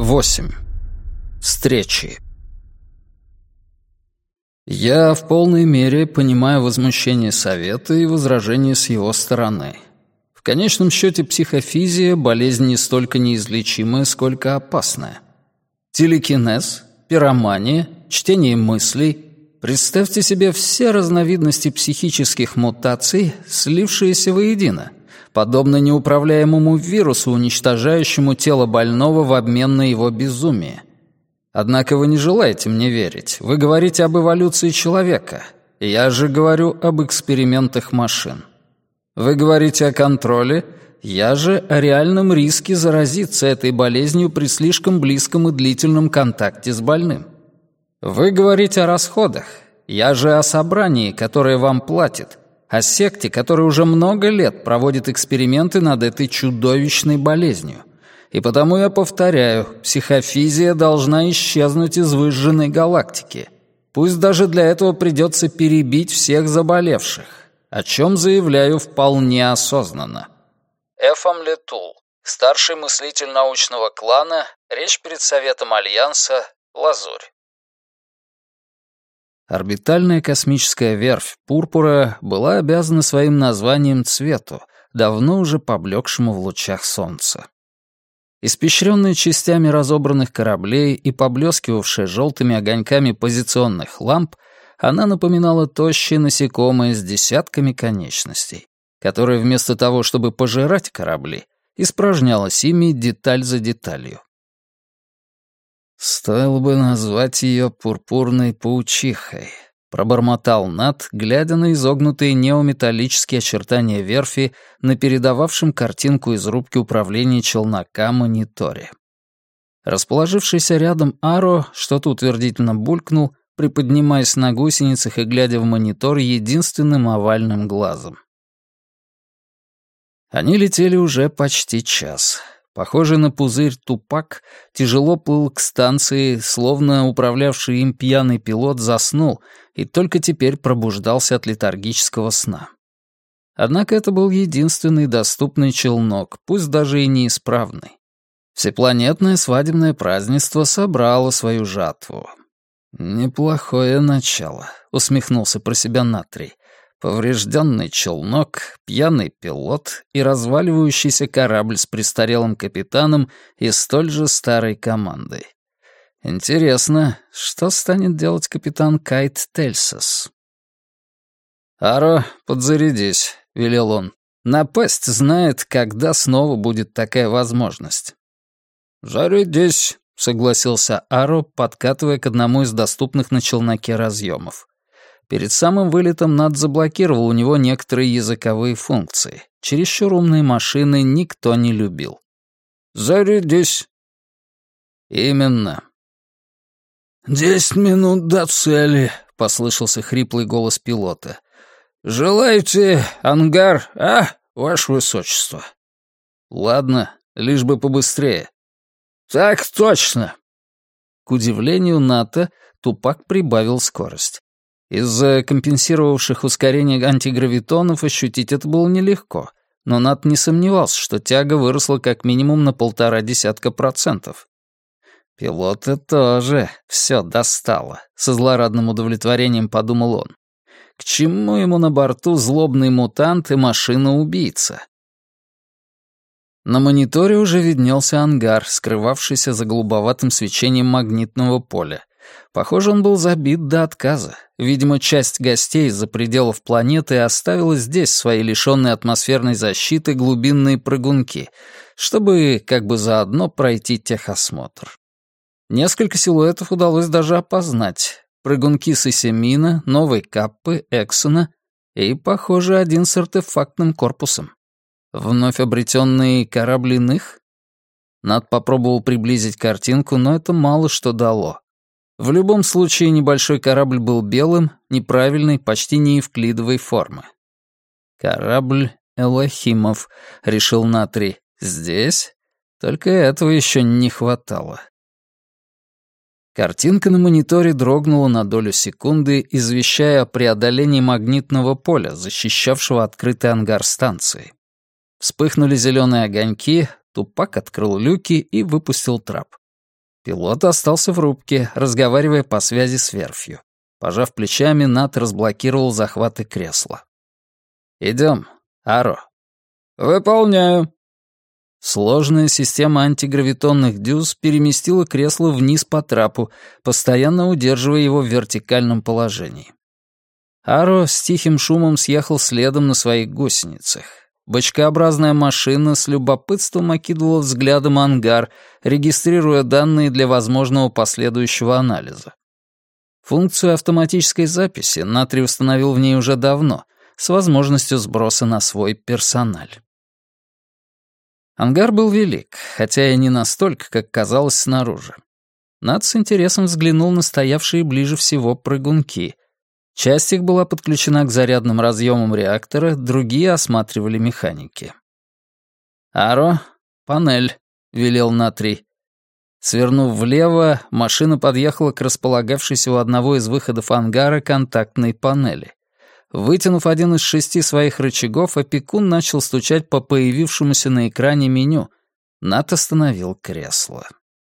8. Встречи. Я в полной мере понимаю возмущение Совета и возражения с его стороны. В конечном счете психофизия — болезнь не столько неизлечимая, сколько опасная. Телекинез, пиромания, чтение мыслей — представьте себе все разновидности психических мутаций, слившиеся воедино, подобно неуправляемому вирусу, уничтожающему тело больного в обмен на его безумие. Однако вы не желаете мне верить. Вы говорите об эволюции человека. Я же говорю об экспериментах машин. Вы говорите о контроле. Я же о реальном риске заразиться этой болезнью при слишком близком и длительном контакте с больным. Вы говорите о расходах. Я же о собрании, которое вам платит. О секте, которая уже много лет проводит эксперименты над этой чудовищной болезнью. И потому я повторяю, психофизия должна исчезнуть из выжженной галактики. Пусть даже для этого придется перебить всех заболевших, о чем заявляю вполне осознанно. Эфам Летул, старший мыслитель научного клана, речь перед Советом Альянса, Лазурь. Орбитальная космическая верфь «Пурпура» была обязана своим названием цвету, давно уже поблекшему в лучах солнца. Испещренная частями разобранных кораблей и поблескивавшая желтыми огоньками позиционных ламп, она напоминала тощее насекомое с десятками конечностей, которое вместо того, чтобы пожирать корабли, испражнялось ими деталь за деталью. «Стоило бы назвать ее пурпурной паучихой», — пробормотал Нат, глядя на изогнутые неометаллические очертания верфи на передававшем картинку из рубки управления челнока мониторе. Расположившийся рядом Аро что-то утвердительно булькнул, приподнимаясь на гусеницах и глядя в монитор единственным овальным глазом. Они летели уже почти час. Похожий на пузырь Тупак тяжело плыл к станции, словно управлявший им пьяный пилот заснул и только теперь пробуждался от летаргического сна. Однако это был единственный доступный челнок, пусть даже и неисправный. Всепланетное свадебное празднество собрало свою жатву. «Неплохое начало», — усмехнулся про себя Натрий. Поврежденный челнок, пьяный пилот и разваливающийся корабль с престарелым капитаном и столь же старой командой. Интересно, что станет делать капитан Кайт Тельсос? «Аро, подзарядись», — велел он. «Напасть знает, когда снова будет такая возможность». «Зарядись», — согласился Аро, подкатывая к одному из доступных на челноке разъемов. Перед самым вылетом Над заблокировал у него некоторые языковые функции. Чересчур умные машины никто не любил. «Зарядись». «Именно». 10 минут до цели», — послышался хриплый голос пилота. «Желаете ангар, ваше высочество?» «Ладно, лишь бы побыстрее». «Так точно». К удивлению Ната, Тупак прибавил скорость. Из-за компенсировавших ускорение антигравитонов ощутить это было нелегко, но Нат не сомневался, что тяга выросла как минимум на 0,5%. Пилота тоже все достало, со злорадным удовлетворением подумал он. К чему ему на борту злобный мутант и машина-убийца? На мониторе уже виднелся ангар, скрывавшийся за голубоватым свечением магнитного поля. Похоже, он был забит до отказа. Видимо, часть гостей из-за пределов планеты оставила здесь свои лишённые атмосферной защиты глубинные прыгунки, чтобы как бы заодно пройти техосмотр. Несколько силуэтов удалось даже опознать. Прыгунки Сесемина, Новой Каппы, Эксона и, похоже, один с артефактным корпусом. Вновь обретенный корабль иных? Над попробовал приблизить картинку, но это мало что дало. В любом случае, небольшой корабль был белым, неправильной, почти неевклидовой формы. «Корабль Элохимов», — решил Натрий. «Здесь? Только этого еще не хватало». Картинка на мониторе дрогнула на долю секунды, извещая о преодолении магнитного поля, защищавшего открытый ангар станции. Вспыхнули зеленые огоньки, Тупак открыл люки и выпустил трап. Пилот остался в рубке, разговаривая по связи с верфью. Пожав плечами, Нат разблокировал захваты кресла. «Идем, Аро». «Выполняю». Сложная система антигравитонных дюз переместила кресло вниз по трапу, постоянно удерживая его в вертикальном положении. Аро с тихим шумом съехал следом на своих гусеницах. Бочкообразная машина с любопытством окидывала взглядом ангар, регистрируя данные для возможного последующего анализа. Функцию автоматической записи Натрий установил в ней уже давно, с возможностью сброса на свой персональ. Ангар был велик, хотя и не настолько, как казалось снаружи. Нат с интересом взглянул на стоявшие ближе всего прыгунки. Часть их была подключена к зарядным разъемам реактора, другие осматривали механики. «Аро, панель», — велел Натрий. Свернув влево, машина подъехала к располагавшейся у одного из выходов ангара контактной панели. Вытянув один из 6 своих рычагов, опекун начал стучать по появившемуся на экране меню. Нат остановил кресло.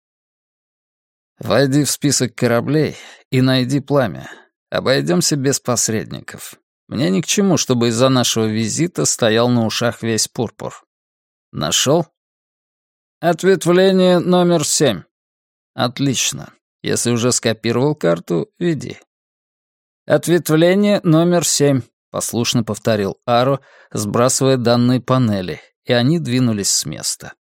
«Войди в список кораблей и найди пламя. Обойдемся без посредников. Мне ни к чему, чтобы из-за нашего визита стоял на ушах весь пурпур. Нашел?» «Ответвление номер 7». «Отлично. Если уже скопировал карту, веди». «Ответвление номер 7», — послушно повторил Аро, сбрасывая данные панели, и они двинулись с места.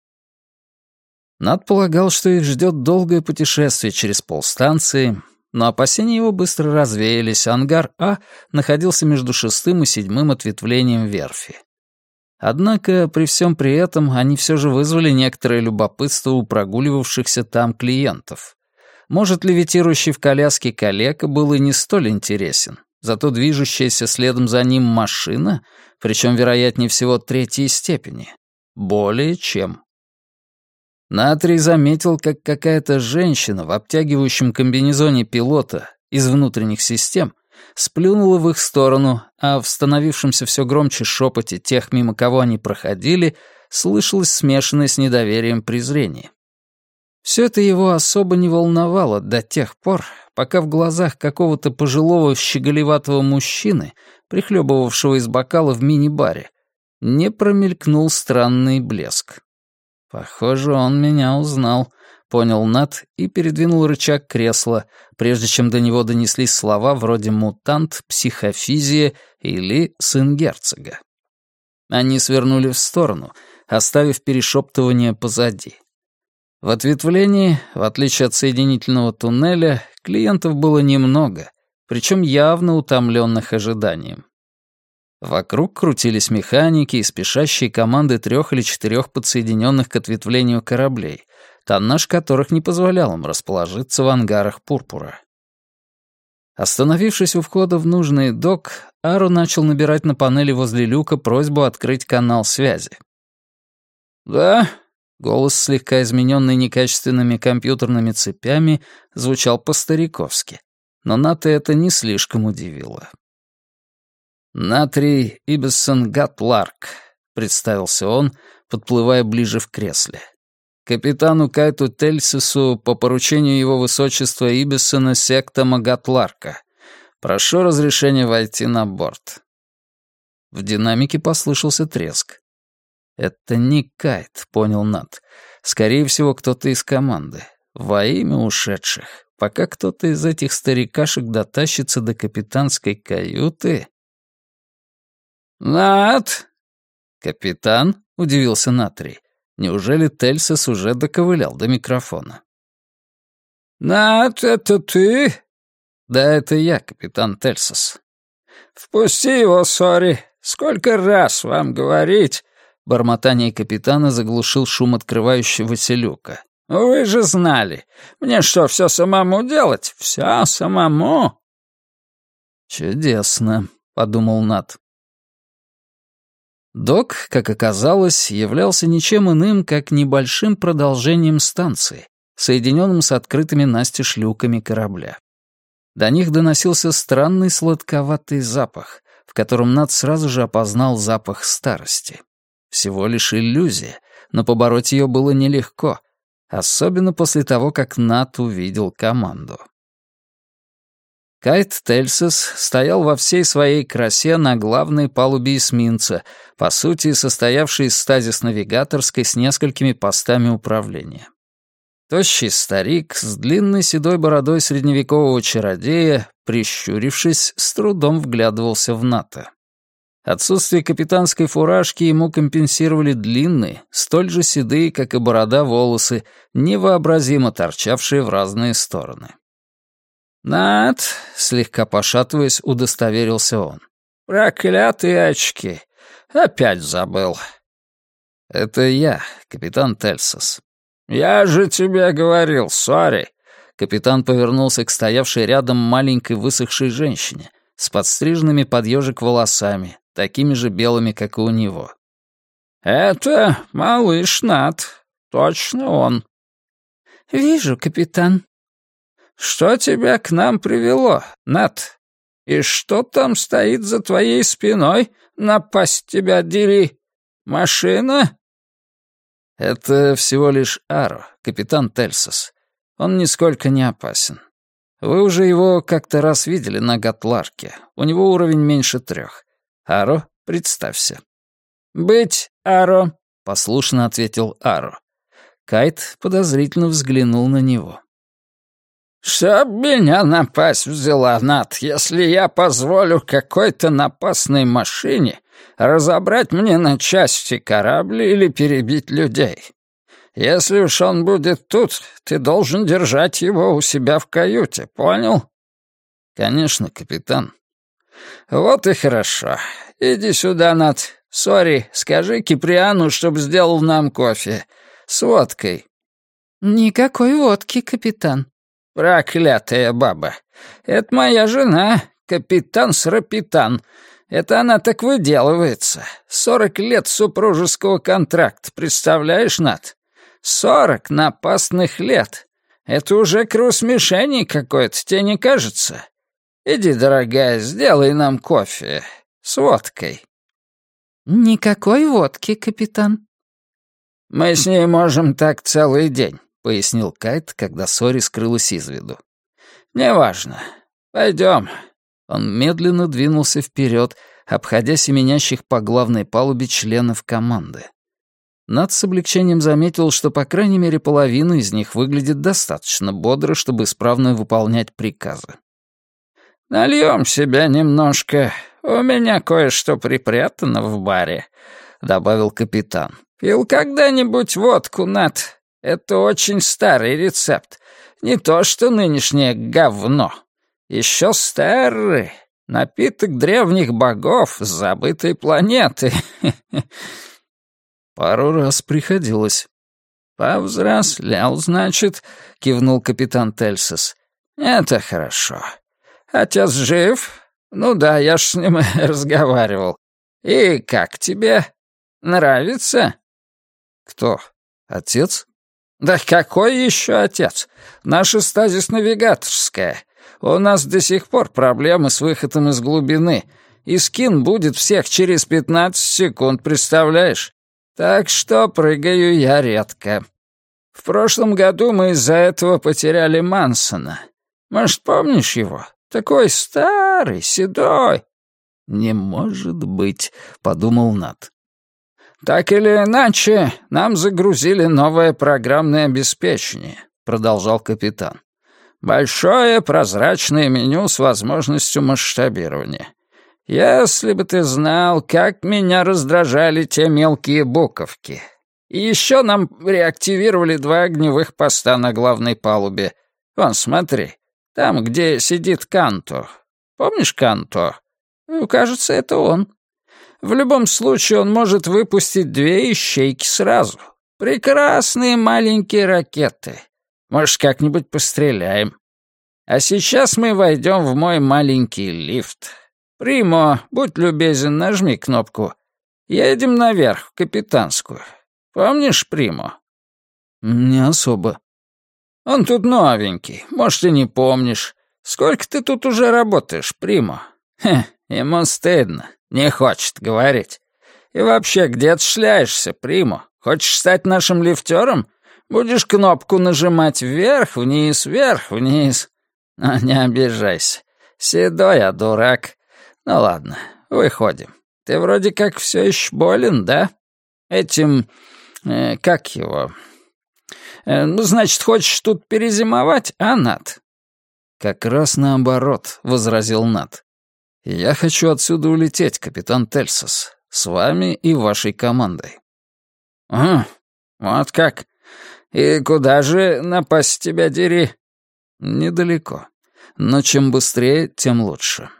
Нат полагал, что их ждет долгое путешествие через полстанции, но опасения его быстро развеялись. Ангар А находился между 6-м и 7-м ответвлением верфи. Однако, при всем при этом, они все же вызвали некоторое любопытство у прогуливавшихся там клиентов. Может, левитирующий в коляске калека был и не столь интересен, зато движущаяся следом за ним машина, причем, вероятнее всего, 3-й степени, более чем. Натрий заметил, как какая-то женщина в обтягивающем комбинезоне пилота из внутренних систем сплюнула в их сторону, а в становившемся все громче шепоте тех, мимо кого они проходили, слышалось смешанное с недоверием презрение. Все это его особо не волновало до тех пор, пока в глазах какого-то пожилого щеголеватого мужчины, прихлебывавшего из бокала в мини-баре, не промелькнул странный блеск. «Похоже, он меня узнал», — понял Нат и передвинул рычаг кресла, прежде чем до него донеслись слова вроде «мутант», «психофизия» или «сын герцога». Они свернули в сторону, оставив перешептывание позади. В ответвлении, в отличие от соединительного туннеля, клиентов было немного, причем явно утомленных ожиданием. Вокруг крутились механики и спешащие команды 3 или 4 подсоединенных к ответвлению кораблей, тоннаж которых не позволял им расположиться в ангарах пурпура. Остановившись у входа в нужный док, Аро начал набирать на панели возле люка просьбу открыть канал связи. «Да?» — голос, слегка измененный некачественными компьютерными цепями, звучал по-стариковски, но Ната это не слишком удивило. «Натрий Ибиссон Гатларк», — представился он, подплывая ближе в кресле. «Капитану Кайту Тельсису по поручению его высочества Ибиссона Сектома Гатларка. Прошу разрешения войти на борт». В динамике послышался треск. «Это не Кайт», — понял Нат. «Скорее всего, кто-то из команды. Во имя ушедших. Пока кто-то из этих старикашек дотащится до капитанской каюты...» «Нат!» «Капитан?» — удивился Натрий. Неужели Тельсис уже доковылял до микрофона? «Нат, это ты?» «Да, это я, капитан Тельсис». «Впусти его, Сори. Сколько раз вам говорить?» Бормотание капитана заглушил шум открывающегося люка. «Вы же знали. Мне что, все самому делать? Все самому?» «Чудесно», — подумал Нат. Док, как оказалось, являлся ничем иным, как небольшим продолжением станции, соединенным с открытыми настежь люками корабля. До них доносился странный сладковатый запах, в котором Нат сразу же опознал запах старости. Всего лишь иллюзия, но побороть ее было нелегко. особенно после того, как Нат увидел команду. Кайт Тельсес стоял во всей своей красе на главной палубе эсминца, по сути, состоявшей из стазис-навигаторской с несколькими постами управления. Тощий старик с длинной седой бородой средневекового чародея, прищурившись, с трудом вглядывался в Ната. Отсутствие капитанской фуражки ему компенсировали длинные, столь же седые, как и борода, волосы, невообразимо торчавшие в разные стороны. «Нат», — слегка пошатываясь, удостоверился он. «Проклятые очки! Опять забыл». «Это я, капитан Тельсес». «Я же тебе говорил, сори». Капитан повернулся к стоявшей рядом маленькой высохшей женщине с подстриженными под ежик волосами, такими же белыми, как и у него. «Это малыш Нат. Точно он». «Вижу, капитан». «Что тебя к нам привело, Нат? И что там стоит за твоей спиной? Напасть тебя дери! Машина?» «Это всего лишь Аро, капитан Тельсес. Он нисколько не опасен. Вы уже его как-то раз видели на Гатларке. У него уровень меньше 3. Аро, представься». «Быть Аро», — послушно ответил Аро. Кайт подозрительно взглянул на него. «Чтоб меня напасть взяла, Нат, если я позволю какой-то напасной машине разобрать мне на части корабль или перебить людей. Если уж он будет тут, ты должен держать его у себя в каюте, понял?» «Конечно, капитан». «Вот и хорошо. Иди сюда, Нат. Сори, скажи Киприану, чтоб сделал нам кофе. С водкой». «Никакой водки, капитан». «Проклятая баба! Это моя жена, капитан Срапитан. Это она так выделывается. 40 лет супружеского контракта, представляешь, Нат? 40 напасных лет. Это уже круз-мишени какой-то, тебе не кажется? Иди, дорогая, сделай нам кофе с водкой». «Никакой водки, капитан». «Мы с ней можем так целый день», — пояснил Кайт, когда Сори скрылась из виду. «Неважно. Пойдем». Он медленно двинулся вперед, обходя семенящих по главной палубе членов команды. Нат с облегчением заметил, что по крайней мере половина из них выглядит достаточно бодро, чтобы исправно выполнять приказы. «Нальем себя немножко. У меня кое-что припрятано в баре», — добавил капитан. «Пил когда-нибудь водку, Нат? Это очень старый рецепт. Не то что нынешнее говно. Еще старый. Напиток древних богов с забытой планеты». «Пару раз приходилось». «Повзрослел, значит», — кивнул капитан Тельсес. «Это хорошо. Отец жив? Ну да, я ж с ним разговаривал. И как тебе? Нравится?» «Кто? Отец?» «Да какой еще отец? Наша стазис-навигаторская. У нас до сих пор проблемы с выходом из глубины. И скин будет всех через 15 секунд, представляешь? Так что прыгаю я редко. В прошлом году мы из-за этого потеряли Мансона. Может, помнишь его? Такой старый, седой». «Не может быть», — подумал Нат. «Так или иначе, нам загрузили новое программное обеспечение», — продолжал капитан. «Большое прозрачное меню с возможностью масштабирования. Если бы ты знал, как меня раздражали те мелкие буковки. И еще нам реактивировали 2 огневых поста на главной палубе. Вон, смотри, там, где сидит Канто. Помнишь Канто? Ну, кажется, это он. В любом случае он может выпустить 2 ищейки сразу. Прекрасные маленькие ракеты. Может, как-нибудь постреляем. А сейчас мы войдем в мой маленький лифт. Примо, будь любезен, нажми кнопку. Едем наверх, в капитанскую. Помнишь Примо?» «Не особо». «Он тут новенький, может, и не помнишь. Сколько ты тут уже работаешь, Примо?» Ему стыдно. Не хочет говорить. И вообще, где ты шляешься, Примо? Хочешь стать нашим лифтером? Будешь кнопку нажимать вверх-вниз, вверх-вниз. Но не обижайся. Седой, я дурак. Ну ладно, выходим. Ты вроде как все еще болен, да? Этим... как его? Ну, значит, хочешь тут перезимовать, а, Нат?» «Как раз наоборот», — возразил Нат. «Я хочу отсюда улететь, капитан Тельсос, с вами и вашей командой». Вот как? И куда же, напасть тебя дери?» «Недалеко. Но чем быстрее, тем лучше».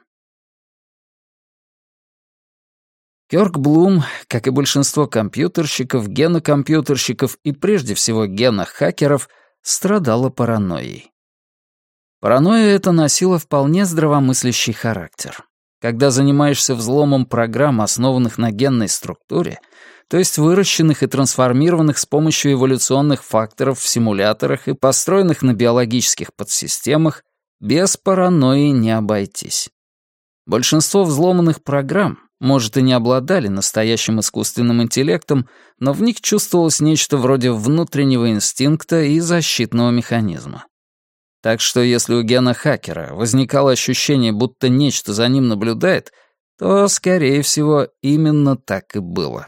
Кёрк Блум, как и большинство компьютерщиков, генокомпьютерщиков и прежде всего генохакеров, страдала паранойей. Паранойя эта носила вполне здравомыслящий характер. Когда занимаешься взломом программ, основанных на генной структуре, то есть выращенных и трансформированных с помощью эволюционных факторов в симуляторах и построенных на биологических подсистемах, без паранойи не обойтись. Большинство взломанных программ, может, и не обладали настоящим искусственным интеллектом, но в них чувствовалось нечто вроде внутреннего инстинкта и защитного механизма. Так что если у гена-хакера возникало ощущение, будто нечто за ним наблюдает, то, скорее всего, именно так и было.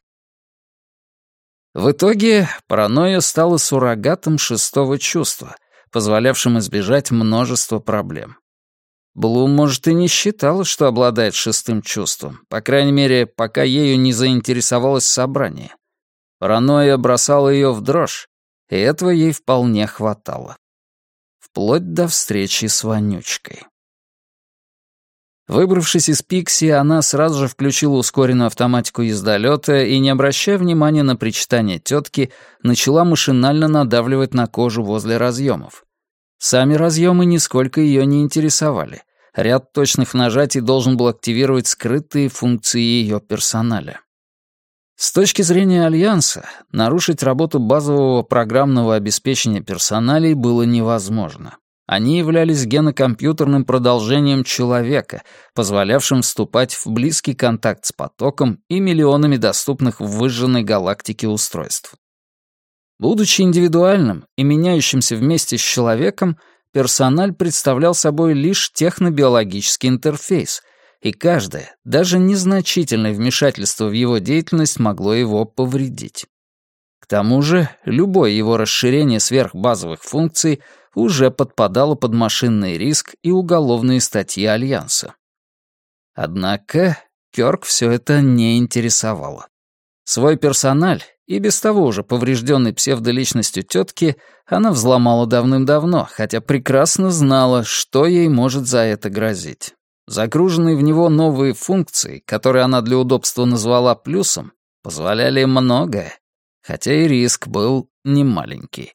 В итоге паранойя стала суррогатом шестого чувства, позволявшим избежать множества проблем. Блум, может, и не считала, что обладает шестым чувством, по крайней мере, пока ею не заинтересовалось собрание. Паранойя бросала ее в дрожь, и этого ей вполне хватало. Вплоть до встречи с Вонючкой. Выбравшись из Пикси, она сразу же включила ускоренную автоматику ездолета и, не обращая внимания на причитание тетки, начала машинально надавливать на кожу возле разъемов. Сами разъемы нисколько ее не интересовали. Ряд точных нажатий должен был активировать скрытые функции ее персоналя. С точки зрения Альянса, нарушить работу базового программного обеспечения персоналей было невозможно. Они являлись генокомпьютерным продолжением человека, позволявшим вступать в близкий контакт с потоком и миллионами доступных в выжженной галактике устройств. Будучи индивидуальным и меняющимся вместе с человеком, персональ представлял собой лишь технобиологический интерфейс, и каждое, даже незначительное вмешательство в его деятельность могло его повредить. К тому же, любое его расширение сверхбазовых функций уже подпадало под машинный риск и уголовные статьи Альянса. Однако Кёрк все это не интересовало. Свой персональ, и без того уже поврежденной псевдоличностью тетки, она взломала давным-давно, хотя прекрасно знала, что ей может за это грозить. Загруженные в него новые функции, которые она для удобства назвала плюсом, позволяли многое, хотя и риск был немаленький.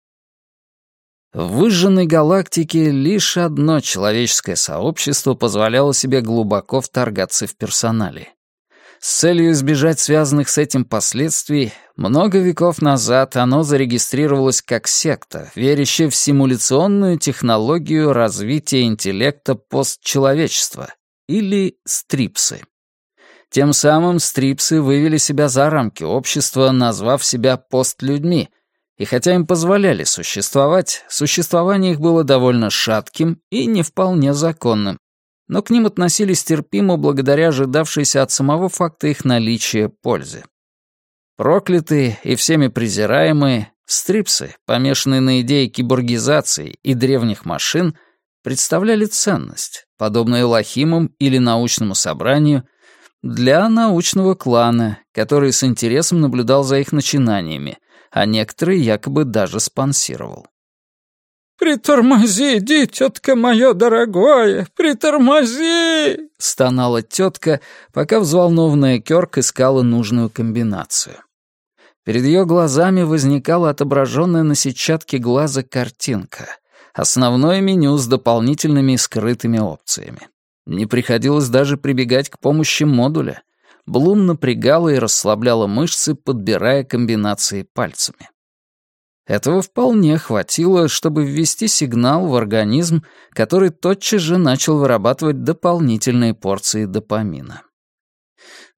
В выжженной галактике лишь одно человеческое сообщество позволяло себе глубоко вторгаться в персонале. С целью избежать связанных с этим последствий, много веков назад оно зарегистрировалось как секта, верящая в симуляционную технологию развития интеллекта постчеловечества, или стрипсы. Тем самым стрипсы вывели себя за рамки общества, назвав себя постлюдьми, и хотя им позволяли существовать, существование их было довольно шатким и не вполне законным, но к ним относились терпимо благодаря ожидавшейся от самого факта их наличия пользы. Проклятые и всеми презираемые, стрипсы, помешанные на идее киборгизации и древних машин, представляли ценность, подобную Элохимам или научному собранию, для научного клана, который с интересом наблюдал за их начинаниями, а некоторые якобы даже спонсировал. «Притормози, тетка мое дорогое, притормози!» — стонала тетка, пока взволнованная Кёрк искала нужную комбинацию. Перед ее глазами возникала отображенная на сетчатке глаза картинка. Основное меню с дополнительными скрытыми опциями. Не приходилось даже прибегать к помощи модуля. Блум напрягала и расслабляла мышцы, подбирая комбинации пальцами. Этого вполне хватило, чтобы ввести сигнал в организм, который тотчас же начал вырабатывать дополнительные порции допамина.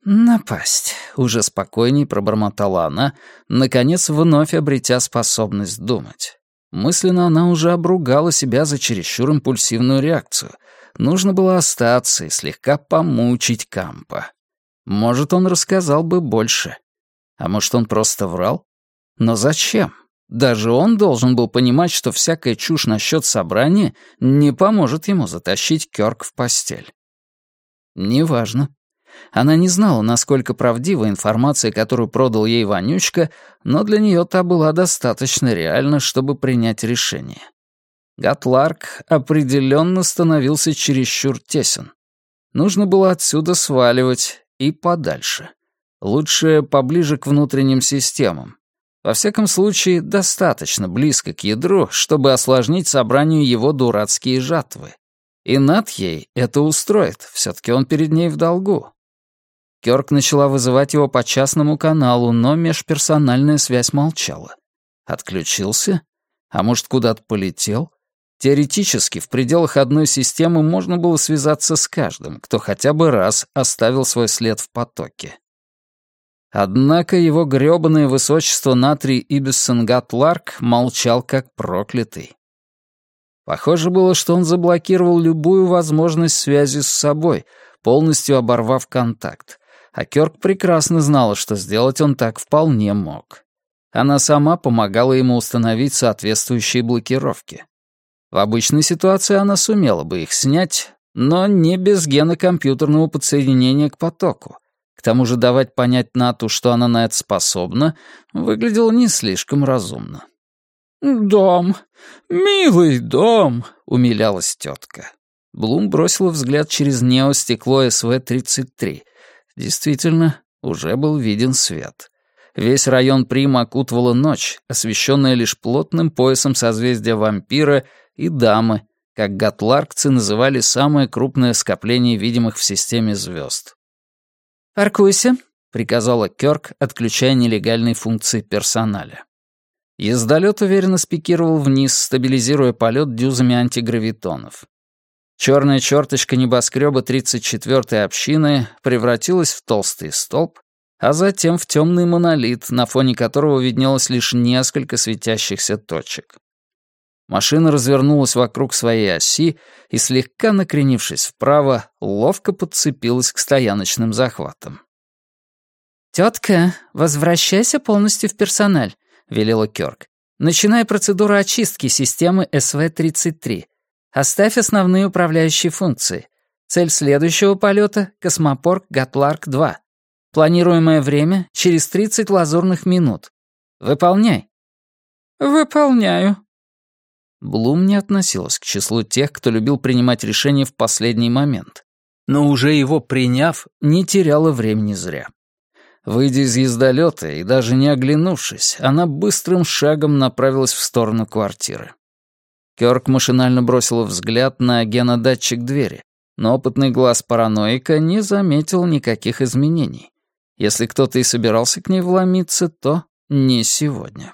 «Напасть», — уже спокойней пробормотала она, наконец вновь обретя способность думать. Мысленно она уже обругала себя за чересчур импульсивную реакцию. Нужно было остаться и слегка помучить Кампа. Может, он рассказал бы больше. А может, он просто врал? Но зачем? Даже он должен был понимать, что всякая чушь насчет собрания не поможет ему затащить Кёрк в постель. Неважно. Она не знала, насколько правдива информация, которую продал ей Вонючка, но для нее та была достаточно реальна, чтобы принять решение. Гатларк определенно становился чересчур тесен. Нужно было отсюда сваливать и подальше. Лучше поближе к внутренним системам. Во всяком случае, достаточно близко к ядру, чтобы осложнить собранию его дурацкие жатвы. И Нат ей это устроит, все-таки он перед ней в долгу. Кёрк начала вызывать его по частному каналу, но межперсональная связь молчала. Отключился? А может, куда-то полетел? Теоретически, в пределах одной системы можно было связаться с каждым, кто хотя бы раз оставил свой след в потоке. Однако его грёбаное высочество Натрий Ибиссен Гатларк молчал как проклятый. Похоже было, что он заблокировал любую возможность связи с собой, полностью оборвав контакт. А Кёрк прекрасно знала, что сделать он так вполне мог. Она сама помогала ему установить соответствующие блокировки. В обычной ситуации она сумела бы их снять, но не без гена компьютерного подсоединения к потоку. К тому же давать понять Нату, что она на это способна, выглядело не слишком разумно. «Дом, милый дом», — умилялась тетка. Блум бросила взгляд через неостекло СВ-33. Действительно, уже был виден свет. Весь район Прима окутывала ночь, освещенная лишь плотным поясом созвездия Вампира и Дамы, как гатларкцы называли самое крупное скопление видимых в системе звезд. «Паркуйся», — приказала Кёрк, отключая нелегальные функции персоналя. Ездолет уверенно спикировал вниз, стабилизируя полет дюзами антигравитонов. Черная черточка небоскреба 34-й общины превратилась в толстый столб, а затем в темный монолит, на фоне которого виднелось лишь несколько светящихся точек. Машина развернулась вокруг своей оси и, слегка накренившись вправо, ловко подцепилась к стояночным захватам. «Тетка, возвращайся полностью в персональ», — велела Кёрк. «Начинай процедуру очистки системы СВ-33. Оставь основные управляющие функции. Цель следующего полета — космопорт Гатларк-2. Планируемое время — через 30 лазурных минут. Выполняй». «Выполняю». Блум не относилась к числу тех, кто любил принимать решения в последний момент. Но уже его приняв, не теряла времени зря. Выйдя из ездолета и даже не оглянувшись, она быстрым шагом направилась в сторону квартиры. Кёрк машинально бросила взгляд на генодатчик двери, но опытный глаз параноика не заметил никаких изменений. Если кто-то и собирался к ней вломиться, то не сегодня.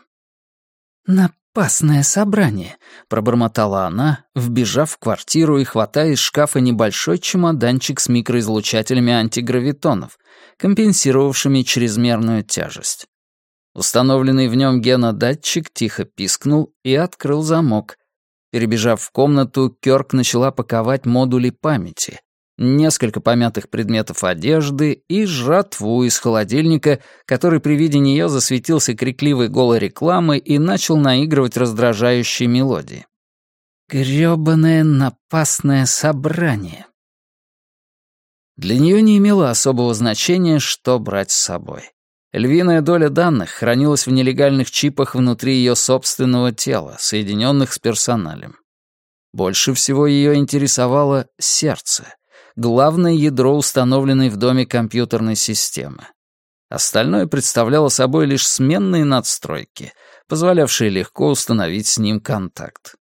«Напасное собрание», — пробормотала она, вбежав в квартиру и хватая из шкафа небольшой чемоданчик с микроизлучателями антигравитонов, компенсировавшими чрезмерную тяжесть. Установленный в нем генодатчик тихо пискнул и открыл замок. Перебежав в комнату, Кёрк начала паковать модули памяти, несколько помятых предметов одежды и жратву из холодильника, который при виде нее засветился крикливой голой рекламой и начал наигрывать раздражающие мелодии. «Грёбаное напасное собрание». Для нее не имело особого значения, что брать с собой. Львиная доля данных хранилась в нелегальных чипах внутри ее собственного тела, соединенных с персоналем. Больше всего ее интересовало сердце, главное ядро, установленной в доме компьютерной системы. Остальное представляло собой лишь сменные надстройки, позволявшие легко установить с ним контакт.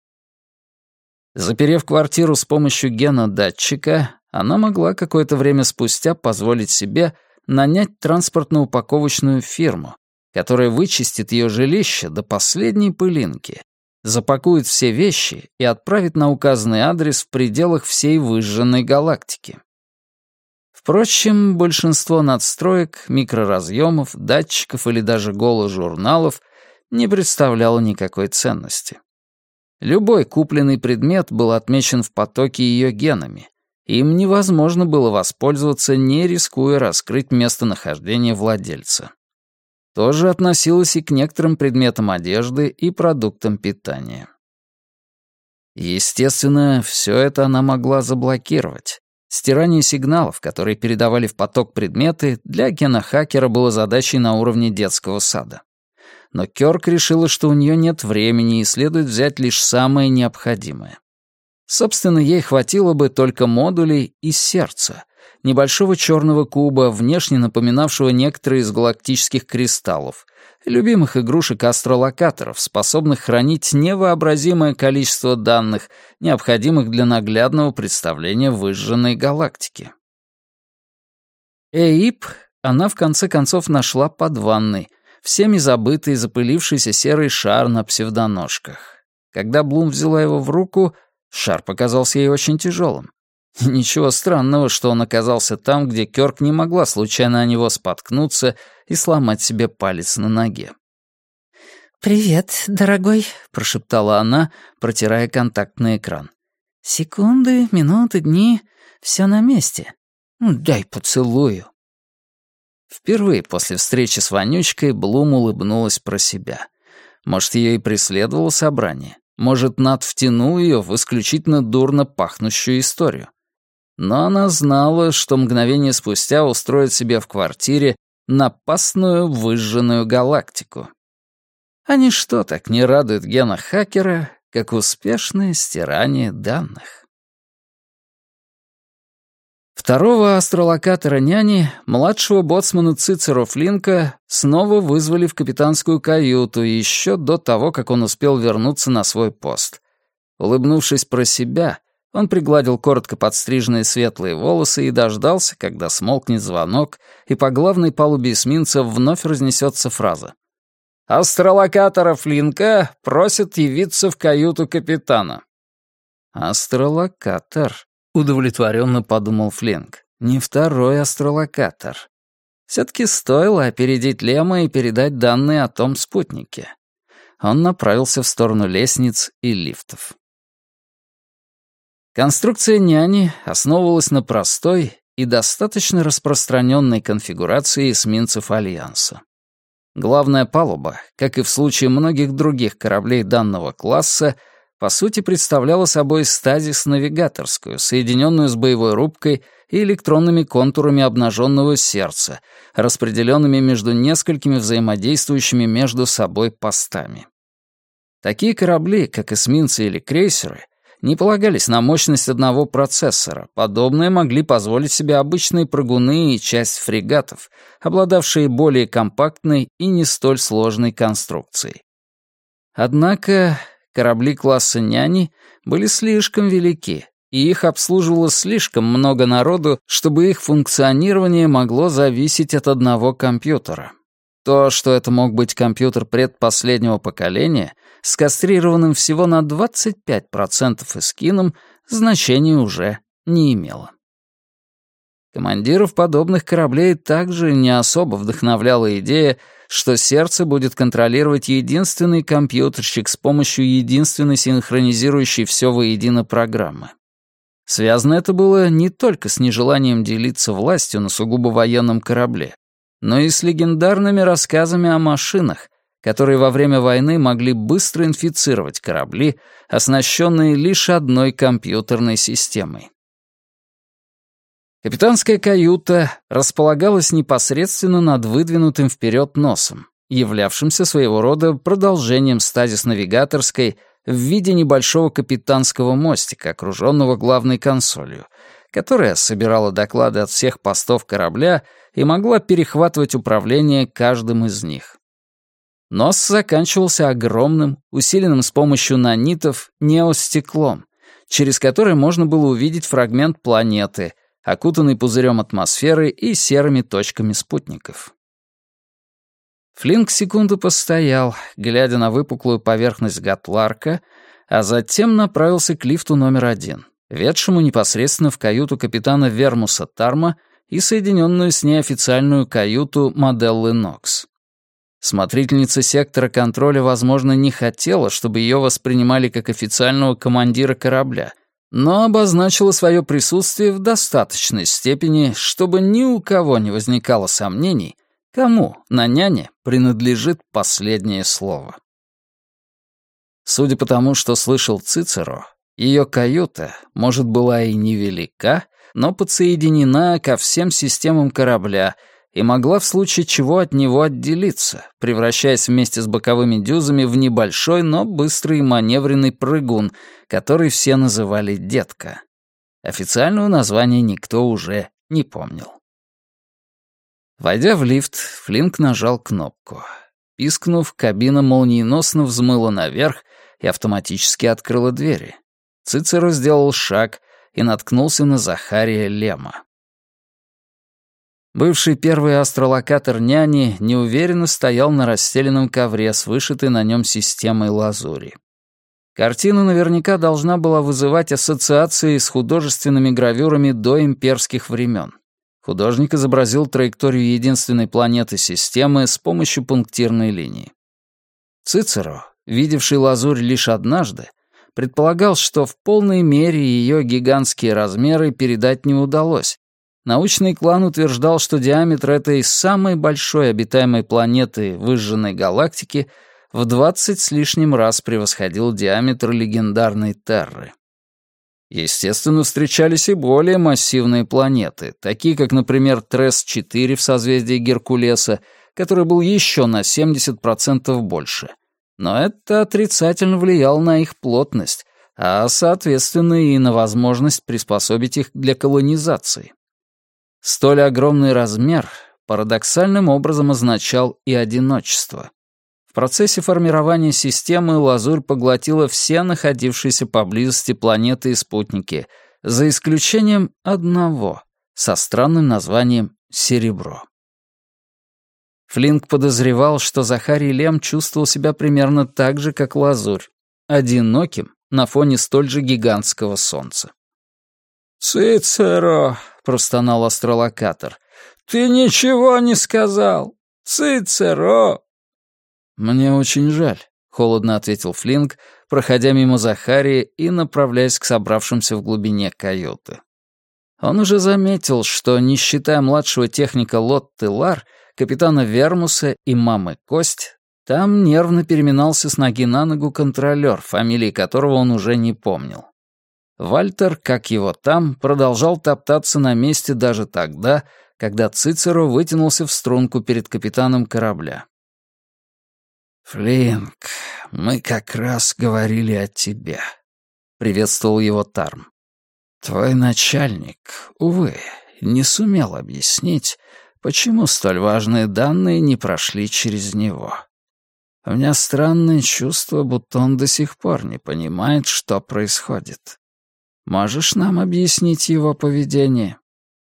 Заперев квартиру с помощью генодатчика, она могла какое-то время спустя позволить себе нанять транспортно-упаковочную фирму, которая вычистит ее жилище до последней пылинки, запакует все вещи и отправит на указанный адрес в пределах всей выжженной галактики. В Впрочем, большинство надстроек, микроразъемов, датчиков или даже голожурналов не представляло никакой ценности. Любой купленный предмет был отмечен в потоке ее генами. Им невозможно было воспользоваться, не рискуя раскрыть местонахождение владельца. То же относилось и к некоторым предметам одежды и продуктам питания. Естественно, все это она могла заблокировать. Стирание сигналов, которые передавали в поток предметы, для генохакера было задачей на уровне детского сада. Но Кёрк решила, что у нее нет времени и следует взять лишь самое необходимое. Собственно, ей хватило бы только модулей и сердца, небольшого черного куба, внешне напоминавшего некоторые из галактических кристаллов, любимых игрушек астролокаторов, способных хранить невообразимое количество данных, необходимых для наглядного представления выжженной галактики. ЭИП она в конце концов нашла под ванной, всеми забытый запылившийся серый шар на псевдоножках. Когда Блум взяла его в руку, шар показался ей очень тяжелым. Ничего странного, что он оказался там, где Кёрк не могла случайно о него споткнуться и сломать себе палец на ноге. «Привет, дорогой», — прошептала она, протирая контактный экран. «Секунды, минуты, дни — все на месте. Дай поцелую». Впервые после встречи с Вонючкой Блум улыбнулась про себя. Может, ее и преследовало собрание. Может, Нат втянул ее в исключительно дурно пахнущую историю. Но она знала, что мгновение спустя устроит себе в квартире напасную выжженную галактику. А ничто так не радует генохакера, как успешное стирание данных. Второго астролокатора няни, младшего боцмана Цицеро Флинка, снова вызвали в капитанскую каюту еще до того, как он успел вернуться на свой пост. Улыбнувшись про себя, он пригладил коротко подстриженные светлые волосы и дождался, когда смолкнет звонок, и по главной палубе эсминца вновь разнесется фраза: «Астролокатора Флинка просят явиться в каюту капитана». «Астролокатор», — удовлетворенно подумал Флинк, — «не второй астролокатор. Все-таки стоило опередить Лема и передать данные о том спутнике». Он направился в сторону лестниц и лифтов. Конструкция няни основывалась на простой и достаточно распространенной конфигурации эсминцев Альянса. Главная палуба, как и в случае многих других кораблей данного класса, по сути представляла собой стазис-навигаторскую, соединенную с боевой рубкой и электронными контурами обнаженного сердца, распределенными между несколькими взаимодействующими между собой постами. Такие корабли, как эсминцы или крейсеры, не полагались на мощность одного процессора. Подобное могли позволить себе обычные прыгуны и часть фрегатов, обладавшие более компактной и не столь сложной конструкцией. Однако корабли класса «Няни» были слишком велики, и их обслуживало слишком много народу, чтобы их функционирование могло зависеть от одного компьютера. То, что это мог быть компьютер предпоследнего поколения, с кастрированным всего на 25% эскином, значения уже не имело. Командиров подобных кораблей также не особо вдохновляла идея, что сердце будет контролировать единственный компьютерщик с помощью единственной синхронизирующей все воедино программы. Связано это было не только с нежеланием делиться властью на сугубо военном корабле, но и с легендарными рассказами о машинах, которые во время войны могли быстро инфицировать корабли, оснащенные лишь одной компьютерной системой. Капитанская каюта располагалась непосредственно над выдвинутым вперед носом, являвшимся своего рода продолжением стазис-навигаторской в виде небольшого капитанского мостика, окруженного главной консолью, которая собирала доклады от всех постов корабля и могла перехватывать управление каждым из них. Нос заканчивался огромным, усиленным с помощью нанитов, неостеклом, через которое можно было увидеть фрагмент планеты, окутанный пузырем атмосферы и серыми точками спутников. Флинк секунду постоял, глядя на выпуклую поверхность Гатларка, а затем направился к лифту номер 1, ведшему непосредственно в каюту капитана Вермуса Тарма и соединенную с ней официальную каюту Моделлы Нокс. Смотрительница сектора контроля, возможно, не хотела, чтобы ее воспринимали как официального командира корабля, но обозначила свое присутствие в достаточной степени, чтобы ни у кого не возникало сомнений, кому на няне принадлежит последнее слово. Судя по тому, что слышал Цицеро, ее каюта, может, была и невелика, но подсоединена ко всем системам корабля и могла в случае чего от него отделиться, превращаясь вместе с боковыми дюзами в небольшой, но быстрый и маневренный прыгун, который все называли «Детка». Официального названия никто уже не помнил. Войдя в лифт, Флинк нажал кнопку. Пискнув, кабина молниеносно взмыла наверх и автоматически открыла двери. Цицеро сделал шаг и наткнулся на Захария Лема. Бывший первый астролокатор няни неуверенно стоял на расстеленном ковре с вышитой на нем системой лазури. Картина наверняка должна была вызывать ассоциации с художественными гравюрами до имперских времен. Художник изобразил траекторию единственной планеты системы с помощью пунктирной линии. Цицеро, видевший лазурь лишь однажды, предполагал, что в полной мере ее гигантские размеры передать не удалось. Научный клан утверждал, что диаметр этой самой большой обитаемой планеты выжженной галактики в 20 с лишним раз превосходил диаметр легендарной Терры. Естественно, встречались и более массивные планеты, такие как, например, Трес-4 в созвездии Геркулеса, который был еще на 70% больше. Но это отрицательно влияло на их плотность, а, соответственно, и на возможность приспособить их для колонизации. Столь огромный размер парадоксальным образом означал и одиночество. В процессе формирования системы лазурь поглотила все находившиеся поблизости планеты и спутники, за исключением одного, со странным названием «Серебро». Флинк подозревал, что Захарий Лем чувствовал себя примерно так же, как лазурь, одиноким на фоне столь же гигантского солнца. «Цицеро!» — простонал астролокатор. «Ты ничего не сказал! Цицеро!» «Мне очень жаль», — холодно ответил Флинк, проходя мимо Захария и направляясь к собравшимся в глубине каюты. Он уже заметил, что, не считая младшего техника Лотты Лар, капитана Вермуса и мамы Кость, там нервно переминался с ноги на ногу контролер, фамилии которого он уже не помнил. Вальтер, как его там, продолжал топтаться на месте даже тогда, когда Цицеро вытянулся в струнку перед капитаном корабля. «Флинк, мы как раз говорили о тебе», — приветствовал его Тарм. «Твой начальник, увы, не сумел объяснить, почему столь важные данные не прошли через него. У меня странное чувство, будто он до сих пор не понимает, что происходит. Можешь нам объяснить его поведение?»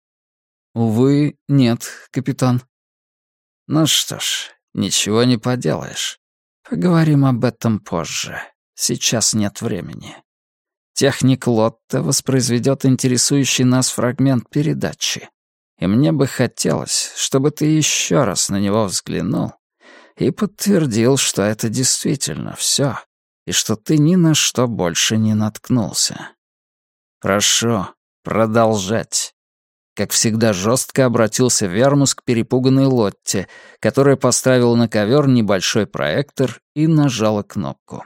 «Увы, нет, капитан». «Ну что ж, ничего не поделаешь. Поговорим об этом позже. Сейчас нет времени. Техник Лотта воспроизведет интересующий нас фрагмент передачи. И мне бы хотелось, чтобы ты еще раз на него взглянул и подтвердил, что это действительно все, и что ты ни на что больше не наткнулся. Прошу продолжать». Как всегда жестко обратился Вермус к перепуганной Лотте, которая поставила на ковер небольшой проектор и нажала кнопку.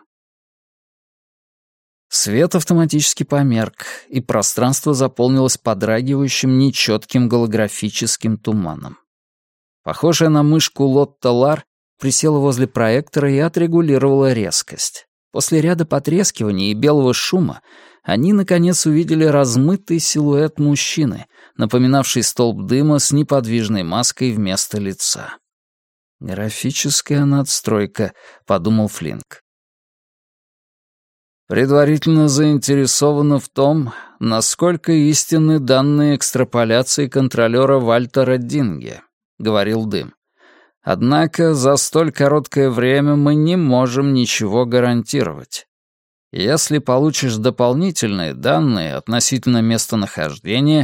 Свет автоматически померк, и пространство заполнилось подрагивающим нечетким голографическим туманом. Похожая на мышку Лотта Лар присела возле проектора и отрегулировала резкость. После ряда потрескиваний и белого шума они, наконец, увидели размытый силуэт мужчины, напоминавший столб дыма с неподвижной маской вместо лица. «Графическая надстройка», — подумал Флинк. «Предварительно заинтересована в том, насколько истинны данные экстраполяции контролера Вальтера Динге», — говорил дым. «Однако за столь короткое время мы не можем ничего гарантировать. Если получишь дополнительные данные относительно местонахождения,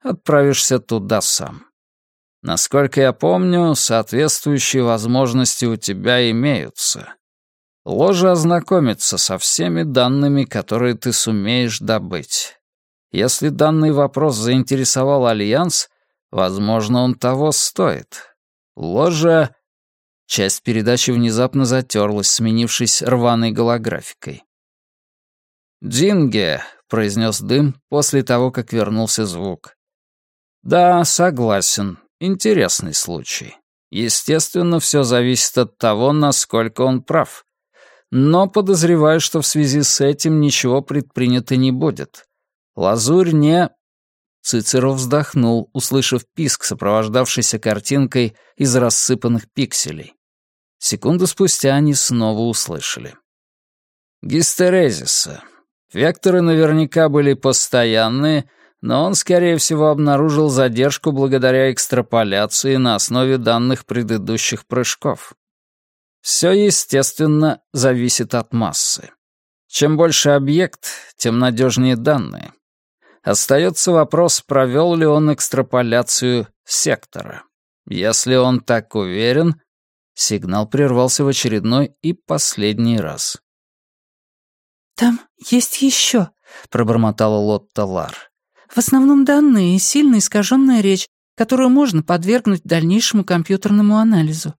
отправишься туда сам. Насколько я помню, соответствующие возможности у тебя имеются. Ложа ознакомится со всеми данными, которые ты сумеешь добыть. Если данный вопрос заинтересовал Альянс, возможно, он того стоит. Ложа... Часть передачи внезапно затерлась, сменившись рваной голографикой. «Динге», — произнес Дым после того, как вернулся звук. «Да, согласен. Интересный случай. Естественно, все зависит от того, насколько он прав. Но подозреваю, что в связи с этим ничего предпринято не будет. Лазурь не...» Цицеро вздохнул, услышав писк, сопровождавшийся картинкой из рассыпанных пикселей. Секунду спустя они снова услышали. «Гистерезиса. Векторы наверняка были постоянные, но он, скорее всего, обнаружил задержку благодаря экстраполяции на основе данных предыдущих прыжков. Все, естественно, зависит от массы. Чем больше объект, тем надежнее данные. Остается вопрос, провел ли он экстраполяцию сектора. Если он так уверен...» Сигнал прервался в очередной и последний раз. «Там есть еще», — пробормотала Лотта Лар. «В основном данные и сильно искаженная речь, которую можно подвергнуть дальнейшему компьютерному анализу».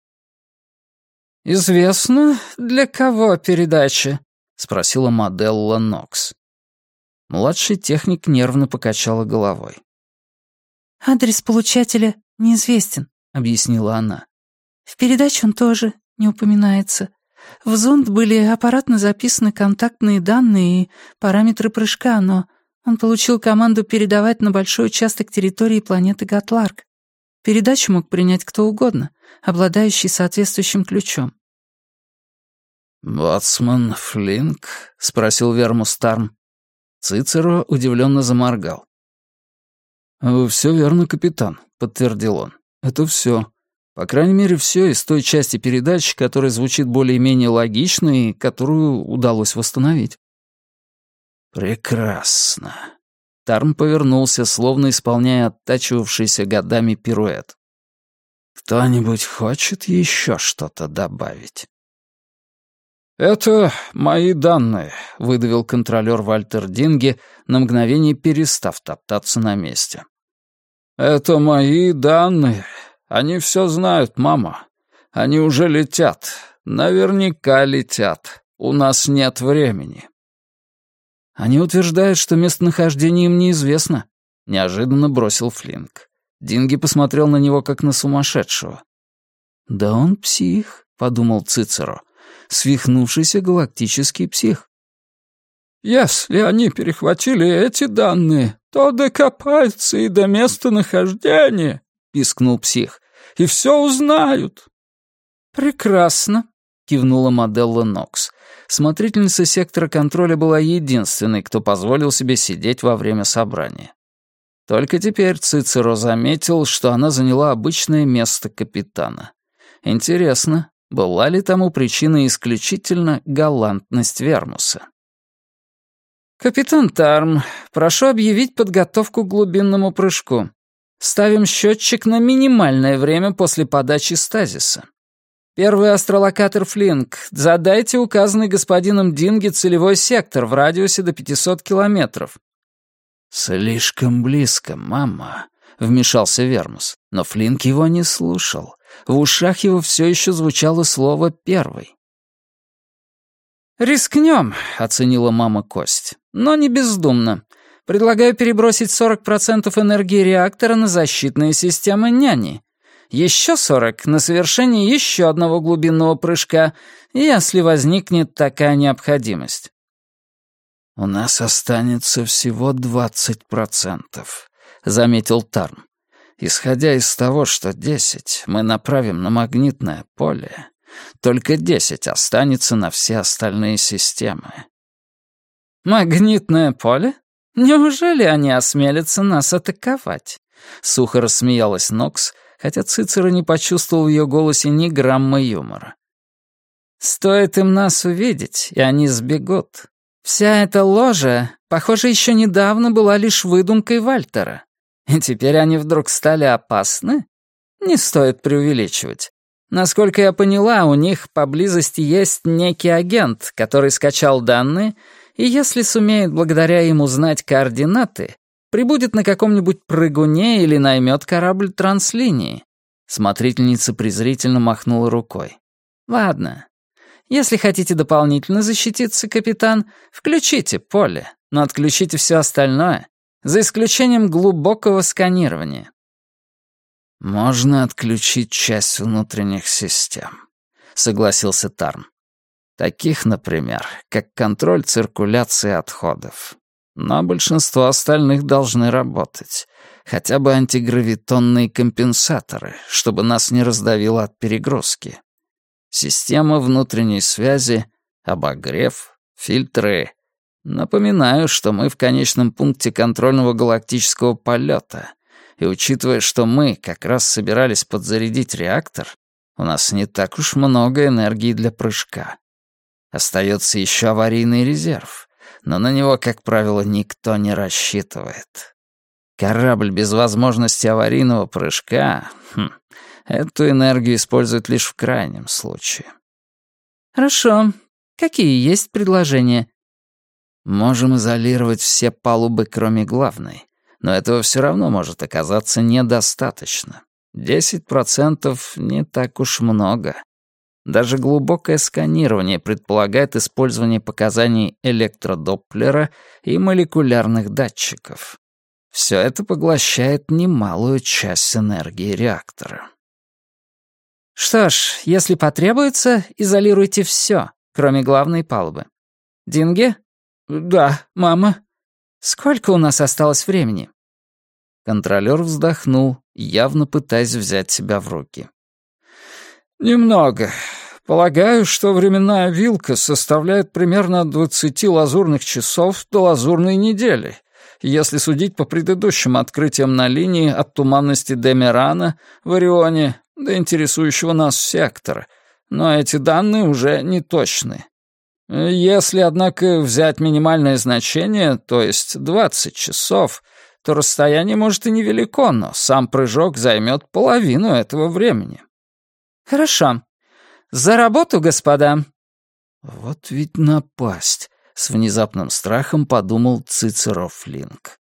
«Известно, для кого передача?» — спросила Моделла Нокс. Младший техник нервно покачала головой. «Адрес получателя неизвестен», — объяснила она. «В передаче он тоже не упоминается. В зонд были аппаратно записаны контактные данные и параметры прыжка, но он получил команду передавать на большой участок территории планеты Гатларк. Передачу мог принять кто угодно, обладающий соответствующим ключом». «Боцман Флинк?» — спросил Вермус Тарм. Цицеро удивленно заморгал. «Все верно, капитан», — подтвердил он. «Это все. По крайней мере, все из той части передачи, которая звучит более-менее логично и которую удалось восстановить». «Прекрасно». Тарм повернулся, словно исполняя оттачивавшийся годами пируэт. «Кто-нибудь хочет еще что-то добавить?» «Это мои данные», — выдавил контролер Вальтер Динге, на мгновение перестав топтаться на месте. «Это мои данные. Они все знают, мама. Они уже летят. Наверняка летят. У нас нет времени». «Они утверждают, что местонахождение им неизвестно», — неожиданно бросил Флинк. Динги посмотрел на него, как на сумасшедшего. «Да он псих», — подумал Цицеро. «Свихнувшийся галактический псих». «Если они перехватили эти данные, то докопаются и до местонахождения», — пискнул псих, — «и все узнают». «Прекрасно», — кивнула Моделла Нокс. Смотрительница сектора контроля была единственной, кто позволил себе сидеть во время собрания. Только теперь Цицеро заметил, что она заняла обычное место капитана. Интересно, была ли тому причиной исключительно галантность Вермуса? «Капитан Тарм, прошу объявить подготовку к глубинному прыжку. Ставим счетчик на минимальное время после подачи стазиса. Первый астролокатор Флинк, задайте указанный господином Динге целевой сектор в радиусе до 500 километров». «Слишком близко, мама», — вмешался Вермус, но Флинк его не слушал. В ушах его все еще звучало слово «первый». «Рискнем», — оценила мама Кость, — «но не бездумно. Предлагаю перебросить 40% энергии реактора на защитные системы няни. Еще 40% на совершение еще одного глубинного прыжка, если возникнет такая необходимость». «У нас останется всего 20%, — заметил Тарм. «Исходя из того, что 10 мы направим на магнитное поле, только 10 останется на все остальные системы». «Магнитное поле? Неужели они осмелятся нас атаковать?» Сухо рассмеялась Нокс, хотя Цицеро не почувствовал в ее голосе ни грамма юмора. «Стоит им нас увидеть, и они сбегут. Вся эта ложа, похоже, еще недавно была лишь выдумкой Вальтера. И теперь они вдруг стали опасны? Не стоит преувеличивать. Насколько я поняла, у них поблизости есть некий агент, который скачал данные, и если сумеет благодаря им узнать координаты, прибудет на каком-нибудь прыгуне или наймет корабль транслинии. Смотрительница презрительно махнула рукой. «Ладно. Если хотите дополнительно защититься, капитан, включите поле, но отключите все остальное, за исключением глубокого сканирования». «Можно отключить часть внутренних систем», — согласился Тарм. «Таких, например, как контроль циркуляции отходов. Но большинство остальных должны работать. Хотя бы антигравитонные компенсаторы, чтобы нас не раздавило от перегрузки. Система внутренней связи, обогрев, фильтры. Напоминаю, что мы в конечном пункте контрольного галактического полета, и учитывая, что мы как раз собирались подзарядить реактор, у нас не так уж много энергии для прыжка. Остается еще аварийный резерв, но на него, как правило, никто не рассчитывает. Корабль без возможности аварийного прыжка, эту энергию используют лишь в крайнем случае. «Хорошо. Какие есть предложения?» Можем изолировать все палубы, кроме главной, но этого все равно может оказаться недостаточно. 10% не так уж много. Даже глубокое сканирование предполагает использование показаний электродопплера и молекулярных датчиков. Все это поглощает немалую часть энергии реактора. «Что ж, если потребуется, изолируйте все, кроме главной палубы. Динге?» «Да, мама». «Сколько у нас осталось времени?» Контролёр вздохнул, явно пытаясь взять себя в руки. «Немного. Полагаю, что временная вилка составляет примерно от 20 лазурных часов до лазурной недели, если судить по предыдущим открытиям на линии от туманности Демерана в Орионе до интересующего нас сектора, но эти данные уже не точны. Если, однако, взять минимальное значение, то есть 20 часов, то расстояние может и невелико, но сам прыжок займет половину этого времени». «Хорошо. За работу, господа!» «Вот ведь напасть!» — с внезапным страхом подумал Цицеров Линк.